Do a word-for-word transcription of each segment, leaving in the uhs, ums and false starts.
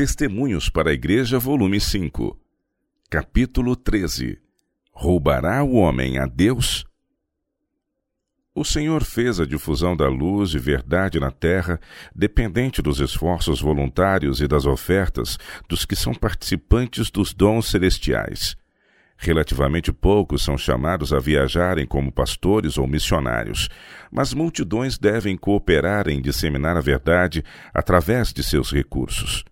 Testemunhos para a Igreja, volume cinco. Capítulo treze. Roubará o homem a Deus? O Senhor fez a difusão da luz e verdade na terra dependente dos esforços voluntários e das ofertas dos que são participantes dos dons celestiais. Relativamente poucos são chamados a viajarem como pastores ou missionários, mas multidões devem cooperar em disseminar a verdade através de seus recursos.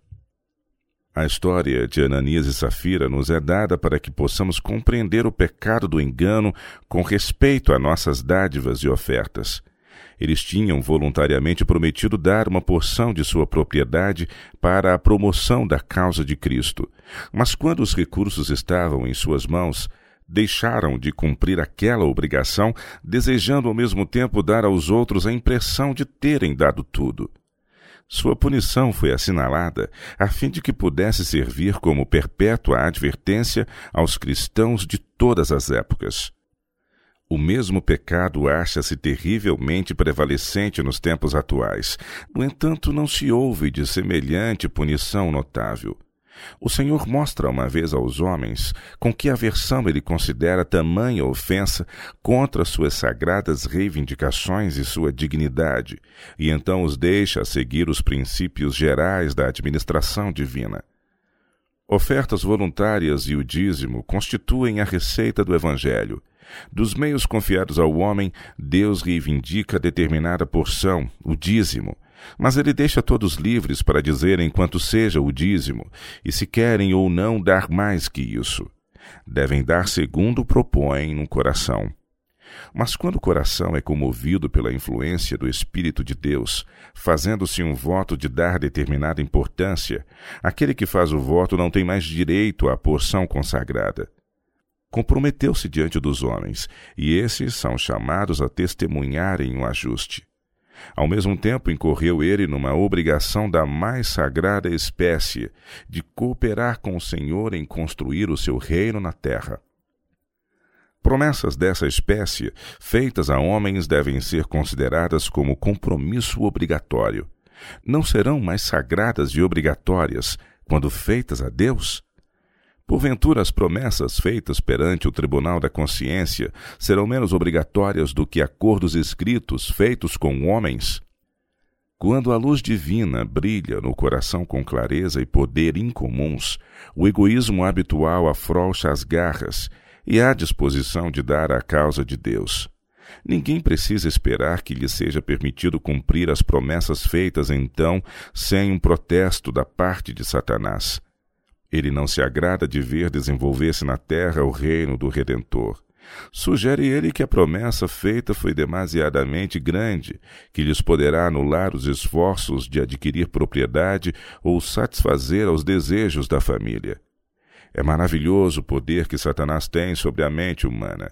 A história de Ananias e Safira nos é dada para que possamos compreender o pecado do engano com respeito a nossas dádivas e ofertas. Eles tinham voluntariamente prometido dar uma porção de sua propriedade para a promoção da causa de Cristo, mas quando os recursos estavam em suas mãos, deixaram de cumprir aquela obrigação, desejando ao mesmo tempo dar aos outros a impressão de terem dado tudo. Sua punição foi assinalada a fim de que pudesse servir como perpétua advertência aos cristãos de todas as épocas. O mesmo pecado acha-se terrivelmente prevalecente nos tempos atuais. No entanto, não se ouve de semelhante punição notável. O Senhor mostra uma vez aos homens com que aversão ele considera tamanha ofensa contra suas sagradas reivindicações e sua dignidade, e então os deixa seguir os princípios gerais da administração divina. Ofertas voluntárias e o dízimo constituem a receita do Evangelho. Dos meios confiados ao homem, Deus reivindica determinada porção, o dízimo, mas ele deixa todos livres para dizerem quanto seja o dízimo, e se querem ou não dar mais que isso. Devem dar segundo propõem no coração. Mas quando o coração é comovido pela influência do Espírito de Deus, fazendo-se um voto de dar determinada importância, aquele que faz o voto não tem mais direito à porção consagrada. Comprometeu-se diante dos homens, e esses são chamados a testemunharem o ajuste. Ao mesmo tempo, incorreu ele numa obrigação da mais sagrada espécie, de cooperar com o Senhor em construir o seu reino na terra. Promessas dessa espécie, feitas a homens, devem ser consideradas como compromisso obrigatório. Não serão mais sagradas e obrigatórias quando feitas a Deus? Porventura, as promessas feitas perante o tribunal da consciência serão menos obrigatórias do que acordos escritos feitos com homens? Quando a luz divina brilha no coração com clareza e poder incomuns, o egoísmo habitual afrouxa as garras e há disposição de dar à causa de Deus. Ninguém precisa esperar que lhe seja permitido cumprir as promessas feitas então sem um protesto da parte de Satanás. Ele não se agrada de ver desenvolver-se na terra o reino do Redentor. Sugere ele que a promessa feita foi demasiadamente grande, que lhes poderá anular os esforços de adquirir propriedade ou satisfazer aos desejos da família. É maravilhoso o poder que Satanás tem sobre a mente humana.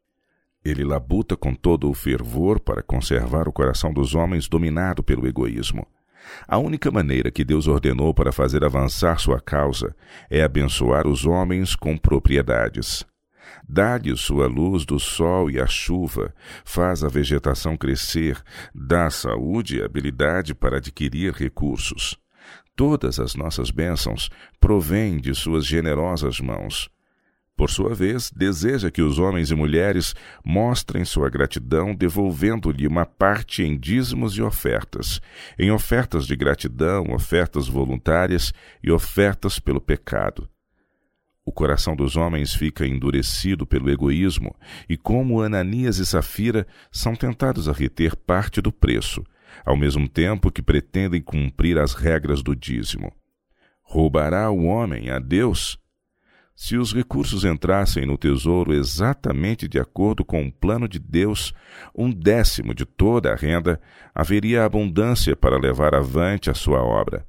Ele labuta com todo o fervor para conservar o coração dos homens dominado pelo egoísmo. A única maneira que Deus ordenou para fazer avançar sua causa é abençoar os homens com propriedades. Dá-lhes sua luz do sol e a chuva, faz a vegetação crescer, dá saúde e habilidade para adquirir recursos. Todas as nossas bênçãos provêm de suas generosas mãos. Por sua vez, deseja que os homens e mulheres mostrem sua gratidão devolvendo-lhe uma parte em dízimos e ofertas, em ofertas de gratidão, ofertas voluntárias e ofertas pelo pecado. O coração dos homens fica endurecido pelo egoísmo e, como Ananias e Safira, são tentados a reter parte do preço, ao mesmo tempo que pretendem cumprir as regras do dízimo. Roubará o homem a Deus? Se os recursos entrassem no tesouro exatamente de acordo com o plano de Deus, um décimo de toda a renda, haveria abundância para levar avante a sua obra.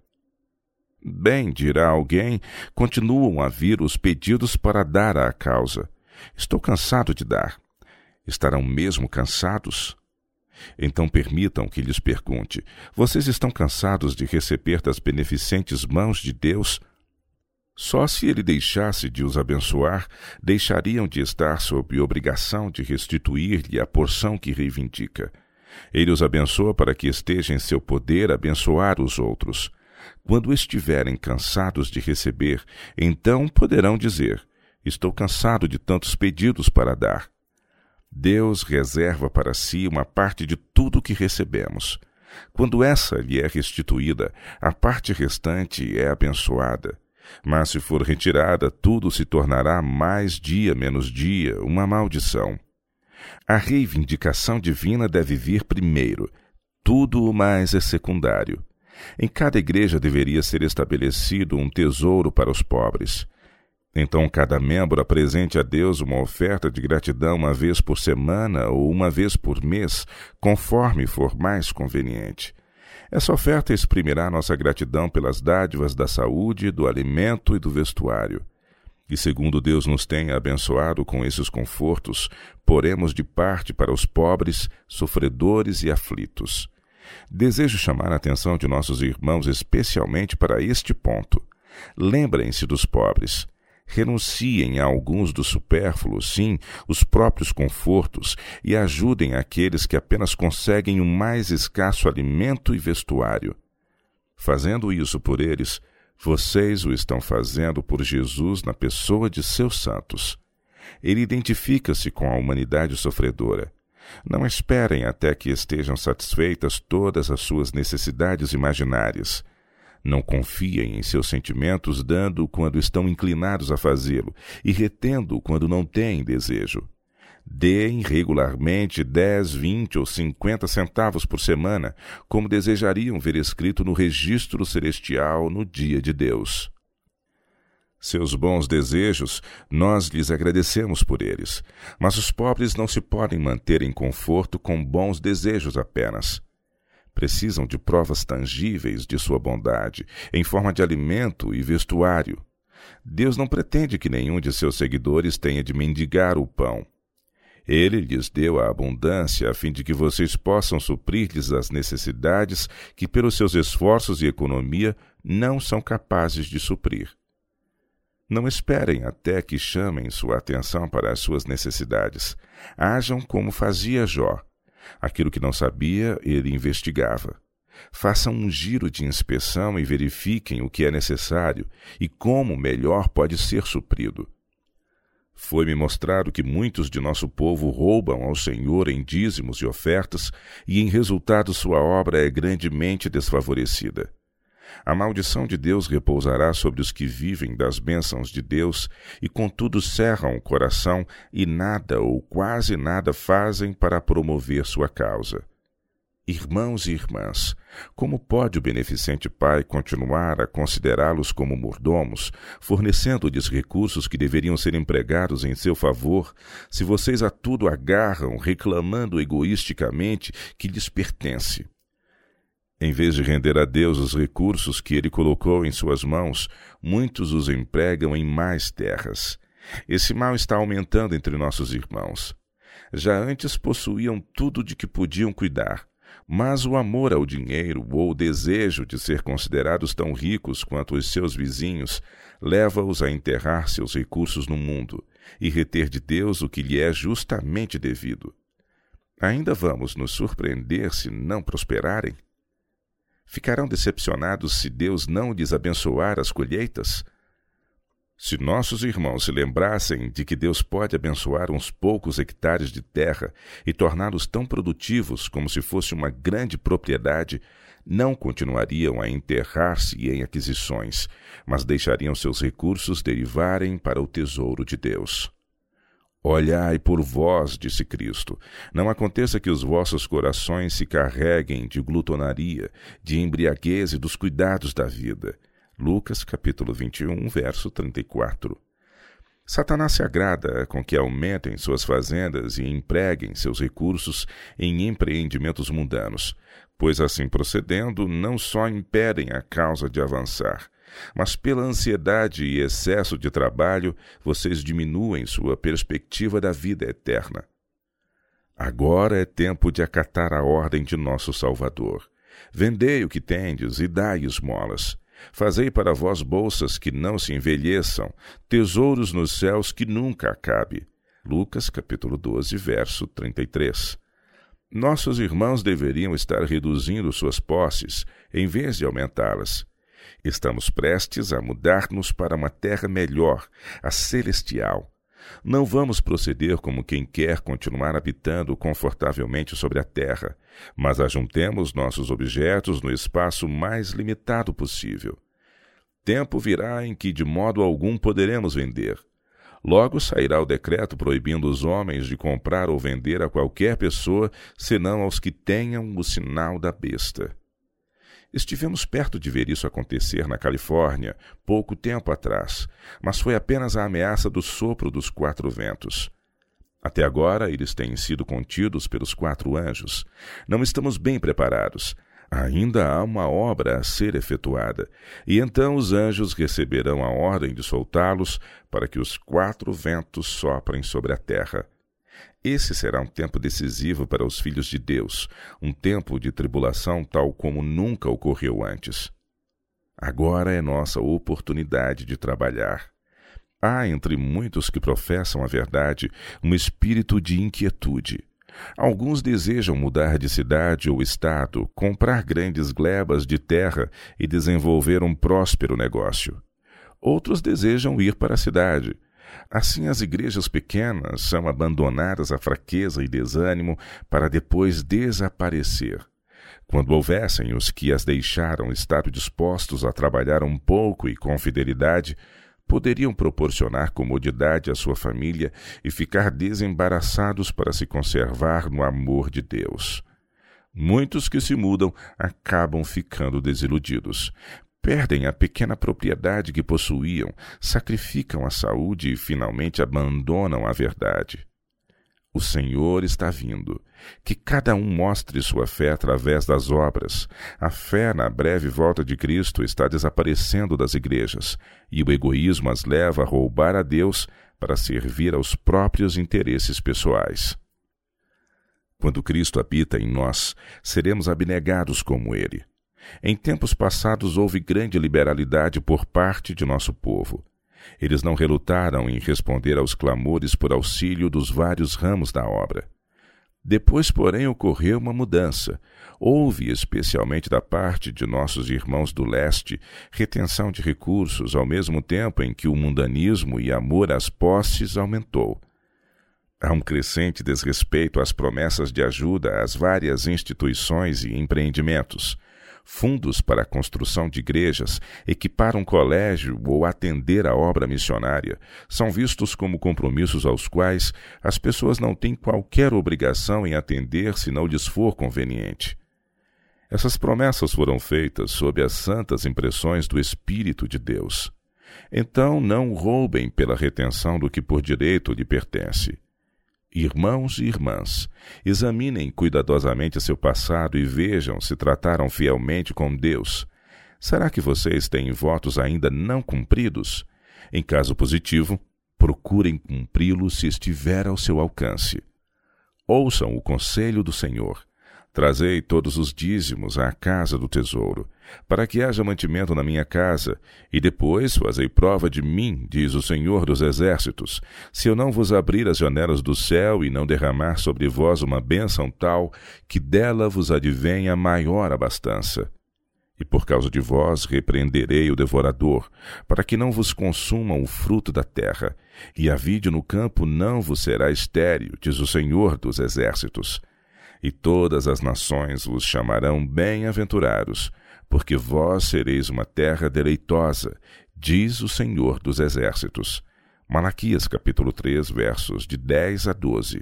Bem, dirá alguém, continuam a vir os pedidos para dar à causa. Estou cansado de dar. Estarão mesmo cansados? Então permitam que lhes pergunte, vocês estão cansados de receber das beneficentes mãos de Deus? Só se ele deixasse de os abençoar, deixariam de estar sob obrigação de restituir-lhe a porção que reivindica. Ele os abençoa para que esteja em seu poder abençoar os outros. Quando estiverem cansados de receber, então poderão dizer: estou cansado de tantos pedidos para dar. Deus reserva para si uma parte de tudo que recebemos. Quando essa lhe é restituída, a parte restante é abençoada. Mas se for retirada, tudo se tornará mais dia menos dia uma maldição. A reivindicação divina deve vir primeiro. Tudo o mais é secundário. Em cada igreja deveria ser estabelecido um tesouro para os pobres. Então cada membro apresente a Deus uma oferta de gratidão uma vez por semana ou uma vez por mês, conforme for mais conveniente. Essa oferta exprimirá nossa gratidão pelas dádivas da saúde, do alimento e do vestuário. E segundo Deus nos tenha abençoado com esses confortos, poremos de parte para os pobres, sofredores e aflitos. Desejo chamar a atenção de nossos irmãos especialmente para este ponto. Lembrem-se dos pobres. Renunciem a alguns dos supérfluos, sim, os próprios confortos, e ajudem aqueles que apenas conseguem o mais escasso alimento e vestuário. Fazendo isso por eles, vocês o estão fazendo por Jesus na pessoa de seus santos. Ele identifica-se com a humanidade sofredora. Não esperem até que estejam satisfeitas todas as suas necessidades imaginárias. Não confiem em seus sentimentos, dando quando estão inclinados a fazê-lo e retendo quando não têm desejo. Deem regularmente dez, vinte ou cinquenta centavos por semana, como desejariam ver escrito no registro celestial no dia de Deus. Seus bons desejos, nós lhes agradecemos por eles, mas os pobres não se podem manter em conforto com bons desejos apenas. Precisam de provas tangíveis de sua bondade, em forma de alimento e vestuário. Deus não pretende que nenhum de seus seguidores tenha de mendigar o pão. Ele lhes deu a abundância a fim de que vocês possam suprir-lhes as necessidades que, pelos seus esforços e economia, não são capazes de suprir. Não esperem até que chamem sua atenção para as suas necessidades. Ajam como fazia Jó. Aquilo que não sabia, ele investigava. Façam um giro de inspeção e verifiquem o que é necessário e como melhor pode ser suprido. Foi-me mostrado que muitos de nosso povo roubam ao Senhor em dízimos e ofertas, e em resultado sua obra é grandemente desfavorecida. A maldição de Deus repousará sobre os que vivem das bênçãos de Deus e contudo cerram o coração e nada ou quase nada fazem para promover sua causa. Irmãos e irmãs, como pode o beneficente Pai continuar a considerá-los como mordomos, fornecendo-lhes recursos que deveriam ser empregados em seu favor, se vocês a tudo agarram, reclamando egoisticamente que lhes pertence? Em vez de render a Deus os recursos que Ele colocou em suas mãos, muitos os empregam em mais terras. Esse mal está aumentando entre nossos irmãos. Já antes possuíam tudo de que podiam cuidar, mas o amor ao dinheiro ou o desejo de ser considerados tão ricos quanto os seus vizinhos leva-os a enterrar seus recursos no mundo e reter de Deus o que lhe é justamente devido. Ainda vamos nos surpreender se não prosperarem? Ficarão decepcionados se Deus não lhes abençoar as colheitas? Se nossos irmãos se lembrassem de que Deus pode abençoar uns poucos hectares de terra e torná-los tão produtivos como se fosse uma grande propriedade, não continuariam a enterrar-se em aquisições, mas deixariam seus recursos derivarem para o tesouro de Deus. Olhai por vós, disse Cristo, não aconteça que os vossos corações se carreguem de glutonaria, de embriaguez e dos cuidados da vida. Lucas, capítulo vinte e um, verso trinta e quatro. Satanás se agrada com que aumentem suas fazendas e empreguem seus recursos em empreendimentos mundanos, pois assim procedendo não só impedem a causa de avançar, mas pela ansiedade e excesso de trabalho, vocês diminuem sua perspectiva da vida eterna. Agora é tempo de acatar a ordem de nosso Salvador. Vendei o que tendes e dai esmolas. Fazei para vós bolsas que não se envelheçam, tesouros nos céus que nunca acabe. Lucas, capítulo doze, verso trinta e três. Nossos irmãos deveriam estar reduzindo suas posses, em vez de aumentá-las. Estamos prestes a mudar-nos para uma terra melhor, a celestial. Não vamos proceder como quem quer continuar habitando confortavelmente sobre a terra, mas ajuntemos nossos objetos no espaço mais limitado possível. Tempo virá em que de modo algum poderemos vender. Logo sairá o decreto proibindo os homens de comprar ou vender a qualquer pessoa, senão aos que tenham o sinal da besta. Estivemos perto de ver isso acontecer na Califórnia, pouco tempo atrás, mas foi apenas a ameaça do sopro dos quatro ventos. Até agora, eles têm sido contidos pelos quatro anjos. Não estamos bem preparados. Ainda há uma obra a ser efetuada, e então os anjos receberão a ordem de soltá-los para que os quatro ventos soprem sobre a terra. Esse será um tempo decisivo para os filhos de Deus, um tempo de tribulação tal como nunca ocorreu antes. Agora é nossa oportunidade de trabalhar. Há entre muitos que professam a verdade um espírito de inquietude. Alguns desejam mudar de cidade ou estado, comprar grandes glebas de terra e desenvolver um próspero negócio. Outros desejam ir para a cidade. Assim, as igrejas pequenas são abandonadas à fraqueza e desânimo para depois desaparecer. Quando houvessem os que as deixaram estar dispostos a trabalhar um pouco e com fidelidade, poderiam proporcionar comodidade à sua família e ficar desembaraçados para se conservar no amor de Deus. Muitos que se mudam acabam ficando desiludidos. Perdem a pequena propriedade que possuíam, sacrificam a saúde e finalmente abandonam a verdade. O Senhor está vindo. Que cada um mostre sua fé através das obras. A fé na breve volta de Cristo está desaparecendo das igrejas, e o egoísmo as leva a roubar a Deus para servir aos próprios interesses pessoais. Quando Cristo habita em nós, seremos abnegados como Ele. Em tempos passados houve grande liberalidade por parte de nosso povo. Eles não relutaram em responder aos clamores por auxílio dos vários ramos da obra. Depois, porém, ocorreu uma mudança. Houve, especialmente da parte de nossos irmãos do leste, retenção de recursos, ao mesmo tempo em que o mundanismo e amor às posses aumentou. Há um crescente desrespeito às promessas de ajuda às várias instituições e empreendimentos. Fundos para a construção de igrejas, equipar um colégio ou atender à obra missionária são vistos como compromissos aos quais as pessoas não têm qualquer obrigação em atender se não lhes for conveniente. Essas promessas foram feitas sob as santas impressões do Espírito de Deus. Então não roubem pela retenção do que por direito lhe pertence. Irmãos e irmãs, examinem cuidadosamente seu passado e vejam se trataram fielmente com Deus. Será que vocês têm votos ainda não cumpridos? Em caso positivo, procurem cumpri-los se estiver ao seu alcance. Ouçam o conselho do Senhor. Trazei todos os dízimos à casa do tesouro, para que haja mantimento na minha casa, e depois fazei prova de mim, diz o Senhor dos Exércitos, se eu não vos abrir as janelas do céu e não derramar sobre vós uma bênção tal, que dela vos advenha maior abastança. E por causa de vós repreenderei o devorador, para que não vos consumam o fruto da terra, e a vide no campo não vos será estéril, diz o Senhor dos Exércitos. E todas as nações vos chamarão bem-aventurados, porque vós sereis uma terra deleitosa, diz o Senhor dos Exércitos. Malaquias capítulo três, versos de dez a doze.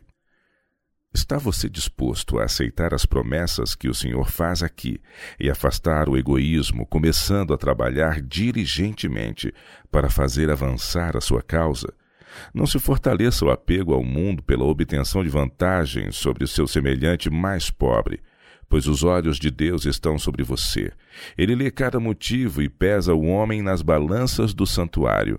Está você disposto a aceitar as promessas que o Senhor faz aqui e afastar o egoísmo, começando a trabalhar diligentemente para fazer avançar a sua causa? Não se fortaleça o apego ao mundo pela obtenção de vantagens sobre o seu semelhante mais pobre, pois os olhos de Deus estão sobre você. Ele lê cada motivo e pesa o homem nas balanças do santuário.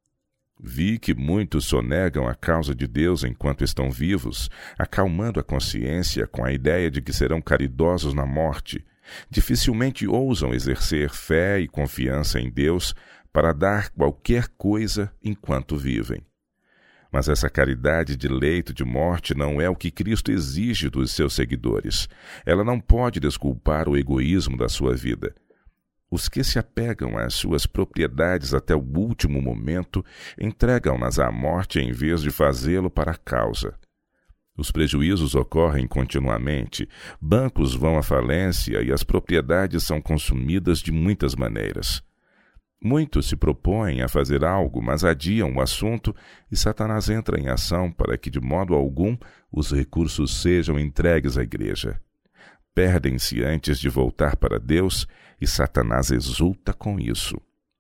Vi que muitos sonegam a causa de Deus enquanto estão vivos, acalmando a consciência com a ideia de que serão caridosos na morte. Dificilmente ousam exercer fé e confiança em Deus para dar qualquer coisa enquanto vivem. Mas essa caridade de leito de morte não é o que Cristo exige dos seus seguidores. Ela não pode desculpar o egoísmo da sua vida. Os que se apegam às suas propriedades até o último momento entregam-nas à morte em vez de fazê-lo para a causa. Os prejuízos ocorrem continuamente, bancos vão à falência e as propriedades são consumidas de muitas maneiras. Muitos se propõem a fazer algo, mas adiam o assunto e Satanás entra em ação para que, de modo algum, os recursos sejam entregues à igreja. Perdem-se antes de voltar para Deus e Satanás exulta com isso.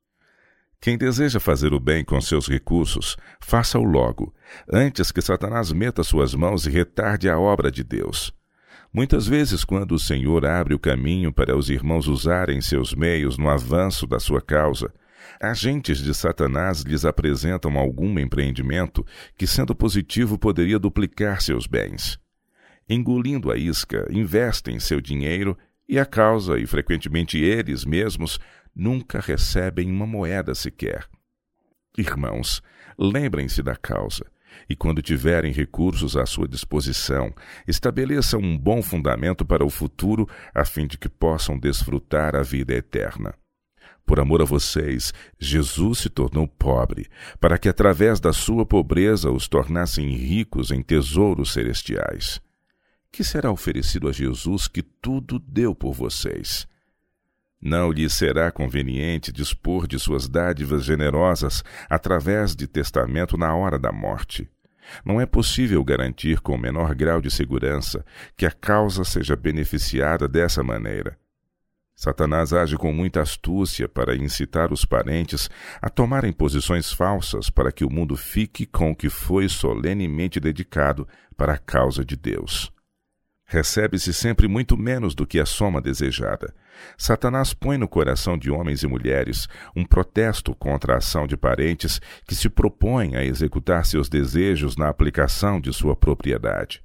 Quem deseja fazer o bem com seus recursos, faça-o logo, antes que Satanás meta suas mãos e retarde a obra de Deus. Muitas vezes, quando o Senhor abre o caminho para os irmãos usarem seus meios no avanço da sua causa, agentes de Satanás lhes apresentam algum empreendimento que, sendo positivo, poderia duplicar seus bens. Engolindo a isca, investem seu dinheiro e a causa, e frequentemente eles mesmos, nunca recebem uma moeda sequer. Irmãos, lembrem-se da causa, e quando tiverem recursos à sua disposição, estabeleçam um bom fundamento para o futuro, a fim de que possam desfrutar a vida eterna. Por amor a vocês, Jesus se tornou pobre, para que através da sua pobreza os tornassem ricos em tesouros celestiais. Que será oferecido a Jesus que tudo deu por vocês? Não lhe será conveniente dispor de suas dádivas generosas através de testamento na hora da morte. Não é possível garantir com o menor grau de segurança que a causa seja beneficiada dessa maneira. Satanás age com muita astúcia para incitar os parentes a tomarem posições falsas para que o mundo fique com o que foi solenemente dedicado para a causa de Deus. Recebe-se sempre muito menos do que a soma desejada. Satanás põe no coração de homens e mulheres um protesto contra a ação de parentes que se propõem a executar seus desejos na aplicação de sua propriedade.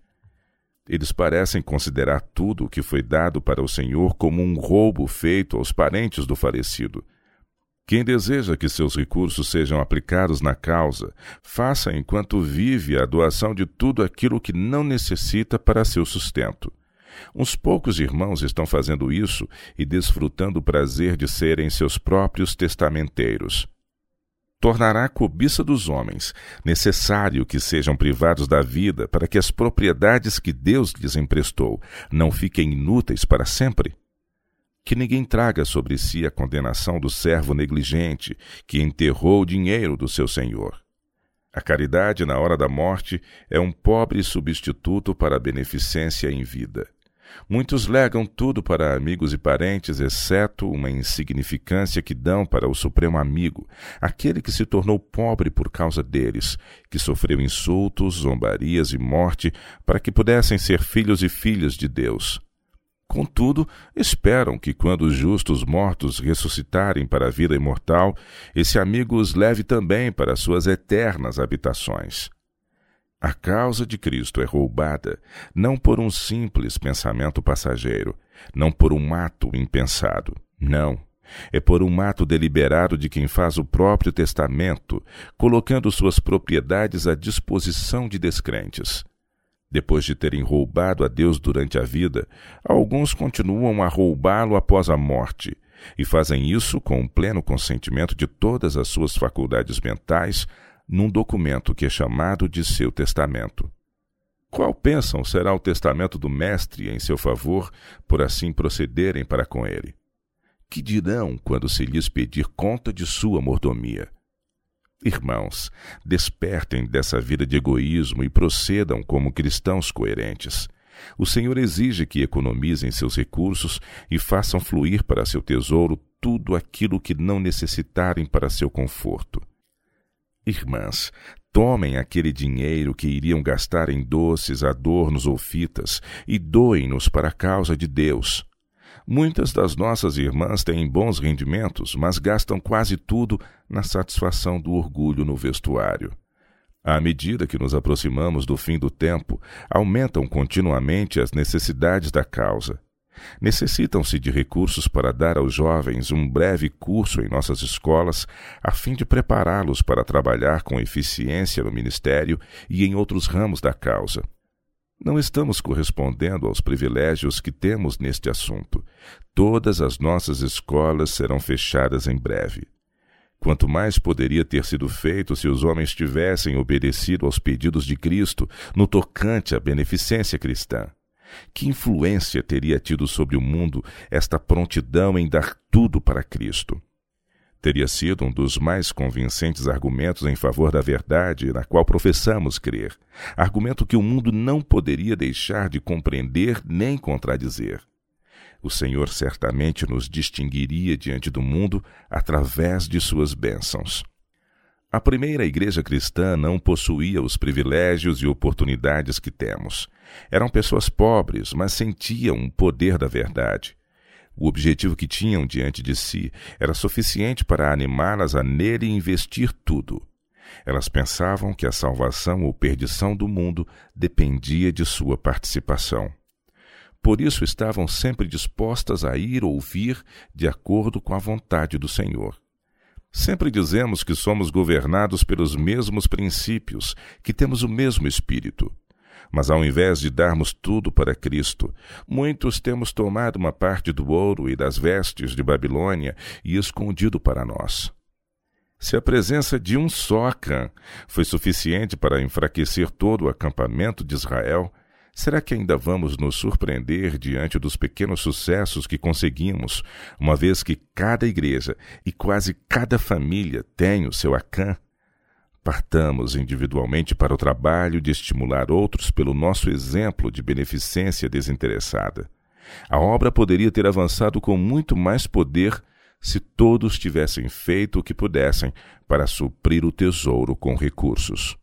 Eles parecem considerar tudo o que foi dado para o Senhor como um roubo feito aos parentes do falecido. Quem deseja que seus recursos sejam aplicados na causa, faça enquanto vive a doação de tudo aquilo que não necessita para seu sustento. Uns poucos irmãos estão fazendo isso e desfrutando o prazer de serem seus próprios testamenteiros. Tornará a cobiça dos homens necessário que sejam privados da vida para que as propriedades que Deus lhes emprestou não fiquem inúteis para sempre? Que ninguém traga sobre si a condenação do servo negligente que enterrou o dinheiro do seu senhor. A caridade na hora da morte é um pobre substituto para a beneficência em vida. Muitos legam tudo para amigos e parentes, exceto uma insignificância que dão para o supremo amigo, aquele que se tornou pobre por causa deles, que sofreu insultos, zombarias e morte para que pudessem ser filhos e filhas de Deus. Contudo, esperam que quando os justos mortos ressuscitarem para a vida imortal, esse amigo os leve também para suas eternas habitações. A causa de Cristo é roubada, não por um simples pensamento passageiro, não por um ato impensado, não. É por um ato deliberado de quem faz o próprio testamento, colocando suas propriedades à disposição de descrentes. Depois de terem roubado a Deus durante a vida, alguns continuam a roubá-lo após a morte, e fazem isso com o pleno consentimento de todas as suas faculdades mentais, num documento que é chamado de seu testamento. Qual pensam será o testamento do Mestre em seu favor, por assim procederem para com ele? Que dirão quando se lhes pedir conta de sua mordomia? Irmãos, despertem dessa vida de egoísmo e procedam como cristãos coerentes. O Senhor exige que economizem seus recursos e façam fluir para seu tesouro tudo aquilo que não necessitarem para seu conforto. Irmãs, tomem aquele dinheiro que iriam gastar em doces, adornos ou fitas e doem-nos para a causa de Deus. Muitas das nossas irmãs têm bons rendimentos, mas gastam quase tudo na satisfação do orgulho no vestuário. À medida que nos aproximamos do fim do tempo, aumentam continuamente as necessidades da causa. Necessitam-se de recursos para dar aos jovens um breve curso em nossas escolas, a fim de prepará-los para trabalhar com eficiência no ministério e em outros ramos da causa. Não estamos correspondendo aos privilégios que temos neste assunto. Todas as nossas escolas serão fechadas em breve. Quanto mais poderia ter sido feito se os homens tivessem obedecido aos pedidos de Cristo no tocante à beneficência cristã. Que influência teria tido sobre o mundo esta prontidão em dar tudo para Cristo? Teria sido um dos mais convincentes argumentos em favor da verdade na qual professamos crer, argumento que o mundo não poderia deixar de compreender nem contradizer. O Senhor certamente nos distinguiria diante do mundo através de suas bênçãos. A primeira igreja cristã não possuía os privilégios e oportunidades que temos. Eram pessoas pobres, mas sentiam o poder da verdade. O objetivo que tinham diante de si era suficiente para animá-las a nele investir tudo. Elas pensavam que a salvação ou perdição do mundo dependia de sua participação. Por isso estavam sempre dispostas a ir ouvir de acordo com a vontade do Senhor. Sempre dizemos que somos governados pelos mesmos princípios, que temos o mesmo espírito. Mas ao invés de darmos tudo para Cristo, muitos temos tomado uma parte do ouro e das vestes de Babilônia e escondido para nós. Se a presença de um só Acã foi suficiente para enfraquecer todo o acampamento de Israel, será que ainda vamos nos surpreender diante dos pequenos sucessos que conseguimos, uma vez que cada igreja e quase cada família tem o seu Acã? Partamos individualmente para o trabalho de estimular outros pelo nosso exemplo de beneficência desinteressada. A obra poderia ter avançado com muito mais poder se todos tivessem feito o que pudessem para suprir o tesouro com recursos.